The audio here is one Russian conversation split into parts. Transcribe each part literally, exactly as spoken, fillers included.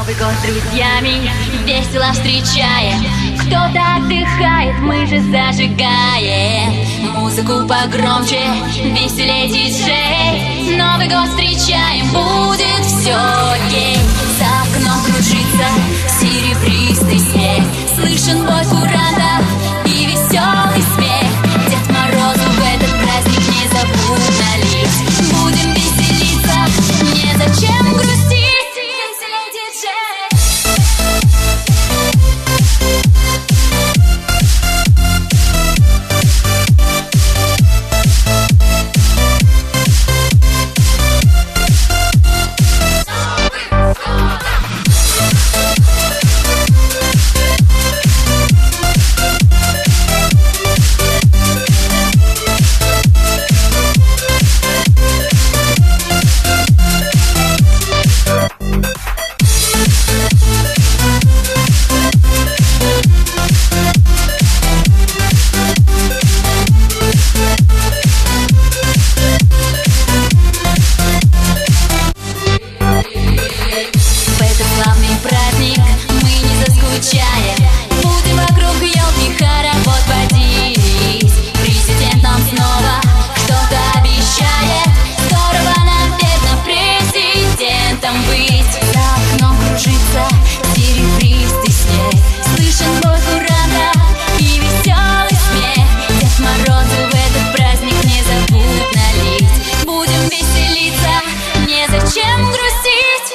Новый год с друзьями весело встречаем. Кто-то отдыхает, мы же зажигаем. Музыку погромче, веселей, диджей. Новый год встречаем, будет все окей. За окном кружится серебристый снег. Слышен бой курантов и веселый смех. Дед Морозу в этот праздник незабудно лить. Будем веселиться, незачем грустить. Будем вокруг елки хоровод водить. Президент нам снова что-то обещает. Здорово нам, верно, президентом быть. За окном кружится серебристый снег. Слышен бой курантов и веселый смех. Дед Морозу в этот праздник незабудно лить. Будем веселиться, незачем грустить.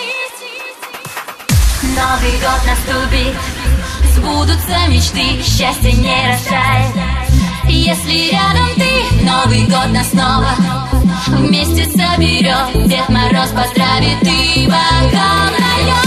Новый год наступит, сбудутся мечты, счастье не растает. Если рядом ты, Новый год нас снова вместе соберет. Дед Мороз поздравит и бокал нальет.